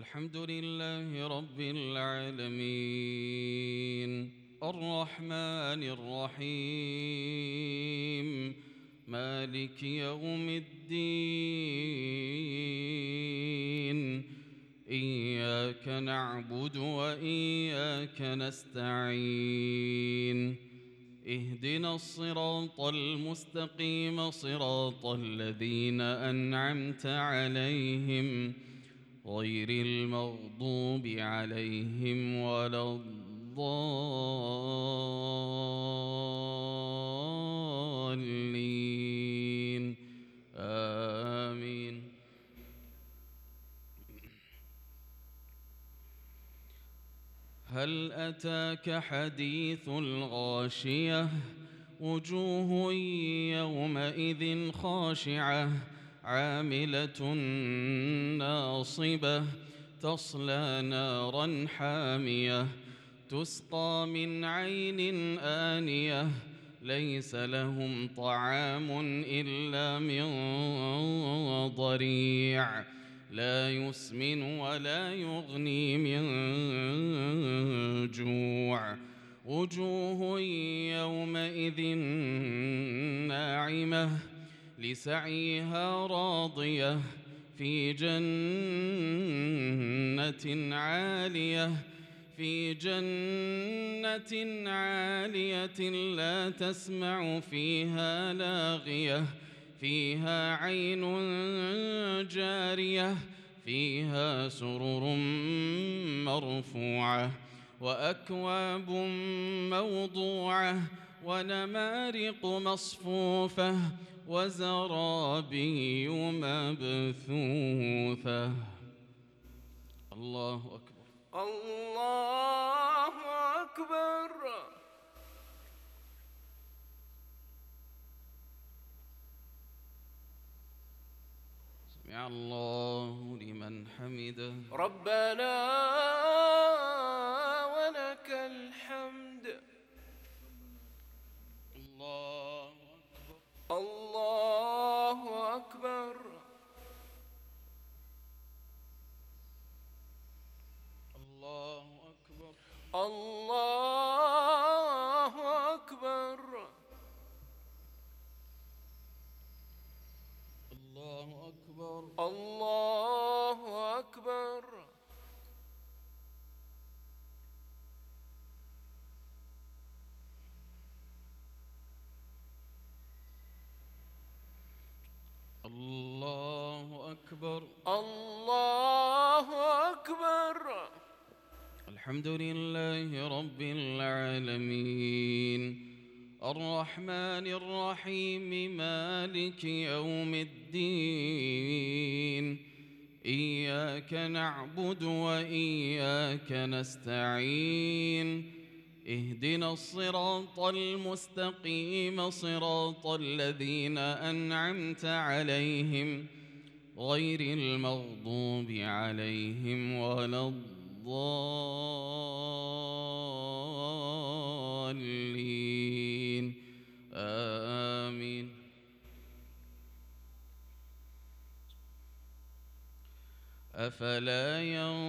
الحمد لله رب العالمين الرحمن الرحيم مالك يوم الدين إياك نعبد وإياك نستعين اهدنا الصراط المستقيم صراط الذين أنعمت عليهم غير المغضوب عليهم ولا الضالين آمين. هل أتاك حديث الغاشية وجوه يومئذ خاشعة عاملة ناصبة تصلى نارا حامية تسقى من عين آنية ليس لهم طعام إلا من ضريع لا يسمن ولا يغني من جوع وجوه يومئذ ناعمة لسعيها راضية في جنة عالية لا تسمع فيها لاغية فيها عين جارية فيها سرر مرفوعة وأكواب موضوعة ونمارق مصفوفة وزرابي مبثوثة. الله أكبر الله أكبر. سمع الله لمن حمده ربنا ولك الحمد. الله أكبر الله أكبر. الله أكبر الله أكبر. الله أكبر الله أكبر. الله أكبر الله أكبر. الحمد لله رب العالمين الرحمن الرحيم مالك يوم الدين إياك نعبد وإياك نستعين اهدنا الصراط المستقيم صراط الذين أنعمت عليهم غير المغضوب عليهم ولا الضالين آمين. أفلا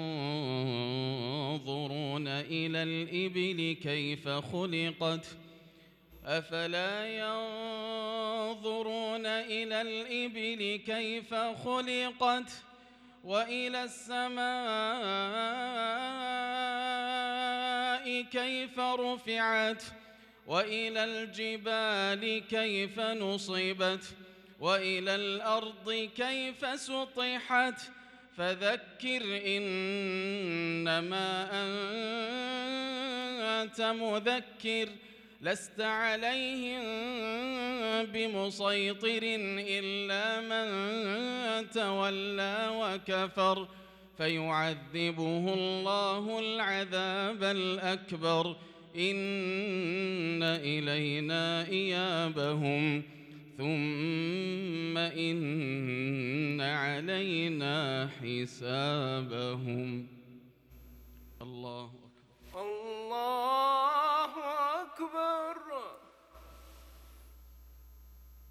ينظرون إلى الإبل كيف خلقت أفلا ينظرون إلى الإبل كيف خلقت وإلى السماء كيف رفعت وإلى الجبال كيف نصبت وإلى الأرض كيف سطحت فذكر إنما أنت مذكر لست عليهم بمسيطر إلا من تولى وكفر فيعذبه الله العذاب الأكبر إن إلينا إيابهم ثم إن علينا حسابهم.